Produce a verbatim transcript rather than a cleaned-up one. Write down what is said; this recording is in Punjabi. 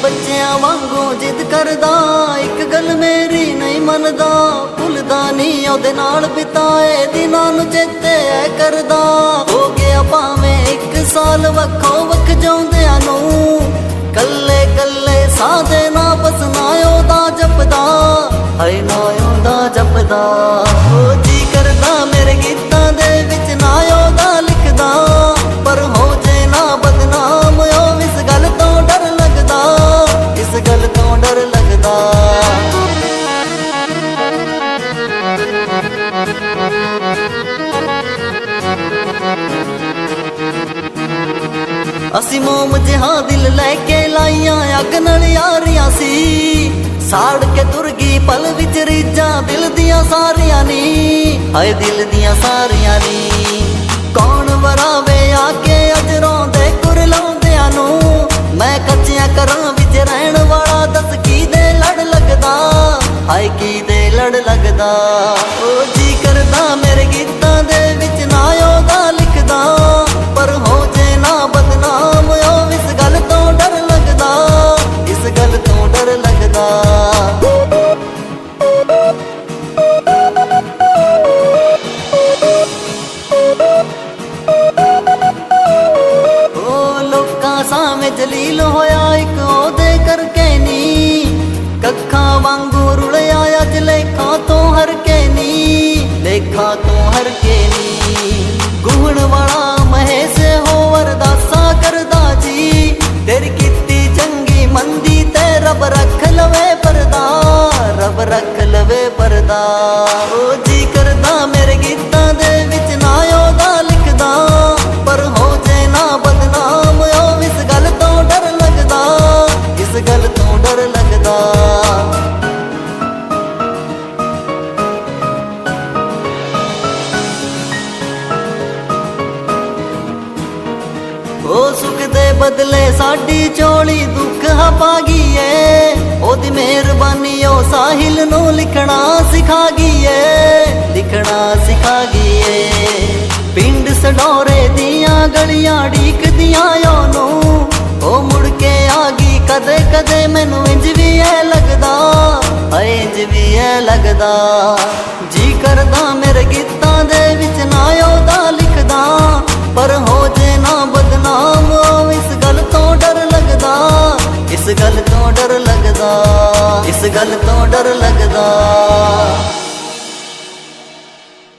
ਬੱਚਿਆਂ ਵਾਂਗੂ ਜਿੱਦ ਕਰਦਾ, ਇੱਕ ਗੱਲ ਮੇਰੀ ਨਹੀਂ ਮੰਨਦਾ, ਭੁੱਲਦਾ ਨਹੀਂ ਉਹਦੇ ਨਾਲ ਬਿਤਾਏ ਦਿਨਾਂ ਨੂੰ ਚੇਤੇ ਐ ਕਰਦਾ। ਹੋ ਗਿਆ ਭਾਵੇਂ ਇੱਕ ਸਾਲ ਵੱਖੋ ਵੱਖ ਜਿਉਂਦਿਆਂ ਨੂੰ, ਕੱਲੇ ਕੱਲੇ ਸਾਹ ਦੇ ਨਾ ਬਸ ਨਾ ਉਹਦਾ ਜਪਦਾ, ਹਾਏ ਨਾ ਉਹਦਾ ਜਪਦਾ। ਉਹ ਜੀ ਕਰਦਾ ਮੇਰੇ ਗੀਤਾਂ ਦੇ ਵਿੱਚ ਨਾ ਉਹਦਾ ਲਿਖਦਾ, ਪਰ ਹੋ ਜੇ ਨਾ ਬਦਨਾਮ ਉਹ ਇਸ ਗੱਲ ਤੋਂ ਡਰ ਲੱਗਦਾ, ਇਸ ਗੱਲ ਤੋਂ ਡਰ ਲੱਗਦਾ। ਅਸੀਂ ਮੋਮ ਜਿਹਾ ਦਿਲ ਲੈ ਕੇ ਲਾਈਆਂ ਅੱਗ ਨਾਲ ਯਾਰੀਆਂ ਸੀ, ਸਾੜ ਕੇ ਤੁਰ ਗਈ ਪਲ ਵਿੱਚ ਰੀਝਾਂ ਦਿਲ ਦੀਆਂ ਸਾਰੀਆਂ ਨੀ, ਹਾਏ ਦਿਲ ਦੀਆਂ ਸਾਰੀਆਂ ਨੀ। ਕੌਣ ਵਰਾਵੇ ਆ ਕੇ ਅਜਰੋਂ ਦੇ ਕੁਰਲਾਉਂਦਿਆਂ ਨੂੰ, ਮੈਂ ਕੱਚਿਆਂ ਘਰਾਂ ਵਿੱਚ ਰਹਿਣ ਵਾਲਾ ਦੱਸ ਕੀ ਦੇ ਲੜ ਲੱਗਦਾ, ਹਾਏ ਕੀ ਦੇ ਲੜ ਲੱਗਦਾ। ਉਹ ਜੀ ਕਰਦਾ ਮੇਰੇ ਗੀਤਾਂ ਦੇ ਵਿੱਚ ਨਾ ਉਹਦਾ ਲਿਖਦਾ, ਪਰ ਹੋ ਜੇ ਨਾ ਬਦਨਾਮ ਉਹ ਇਸ ਗੱਲ ਤੋਂ ਡਰ ਲੱਗਦਾ, ਇਸ ਗੱਲ ਤੋਂ ਡਰ ਲੱਗਦਾ। ਉਹ ਲੋਕਾਂ ਸਾਹਮਣੇ ਜਲੀਲ ਹੋਇਆ ਇੱਕ ਉਹਦੇ ਕਰਕੇ ਨੀ, ਕੱਖਾਂ ਵਾਂਗੂ ਰੁਲਿਆ ਅੱਜ ਲੇਖਾਂ ਤੋਂ ਹਰ ਕੇ ਨੀ, ਲੇਖਾਂ ਤੋਂ ਹਰ ਕੇ ਨੀ। ਗੁਹਣ ਵਾਲਾ ਮਹੇਸ਼ ਹੋ ਅਰਦਾਸਾਂ ਕਰਦਾ ਜੀ, ਤੇਰੀ ਕੀਤੀ ਚੰਗੀ ਮੰਦੀ ਤੇ ਰੱਬ ਰੱਖ ਲਵੇ ਪਰਦਾ, ਰੱਬ ਰੱਖ ਲਵੇ ਪਰਦਾ। ਉਹ ਜੀ ਕਰਦਾ ਮੇਰੇ ਗੀਤਾਂ ਦੇ ਵਿੱਚ ਨਾ ਉਹਦਾ ਲਿਖਦਾ, ਪਰ ਹੋ ਜੇ ਨਾ ਬਦਨਾਮ ਉਹ ਇਸ ਗੱਲ ਤੋਂ ਡਰ ਲੱਗਦਾ, ਇਸ ਗੱਲ ਤੋਂ ਡਰ ਲੱਗਦਾ। ਉਹ ਸੁੱਖ ਦੇ ਬਦਲੇ ਸਾਡੀ ਝੋਲੀ ਦੁੱਖ ਹਪਾ ਗਈ ਏ, ਉਹਦੀ ਮਿਹਰਬਾਨੀ ਉਹ ਸਾਹਿਲ ਨੂੰ ਲਿਖਣਾ ਸਿਖਾ ਗਈ ਏ, ਲਿਖਣਾ ਸਿਖਾ ਗਈ ਏ। ਪਿੰਡ ਸਡੋਰੇ ਦੀਆਂ ਗਲੀਆਂ ਢੀਕਦੀਆਂ ਉਹਨੂੰ, ਉਹ ਮੁੜ ਕੇ ਆ ਗਈ ਕਦੇ ਕਦੇ ਮੈਨੂੰ ਇੰਜ ਵੀ ਐ ਲੱਗਦਾ, ਹਾਏ ਇੰਜ ਵੀ ਐ ਲੱਗਦਾ। ਜੀ ਕਰਦਾ ਮੇਰੇ ਗੀਤਾਂ ਦੇ ਵਿੱਚ ਨਾ ਉਹਦਾ ਲਿਖਦਾ, ਪਰ ਹੋ ਜੇ ਨਾ ਬਦਨਾਮ ਉਹ ਇਸ ਗੱਲ ਤੋਂ ਡਰ ਲੱਗਦਾ, ਇਸ ਗੱਲ ਤੋਂ ਡਰ ਲੱਗਦਾ, ਇਸ ਗੱਲ ਤੋਂ ਡਰ ਲੱਗਦਾ।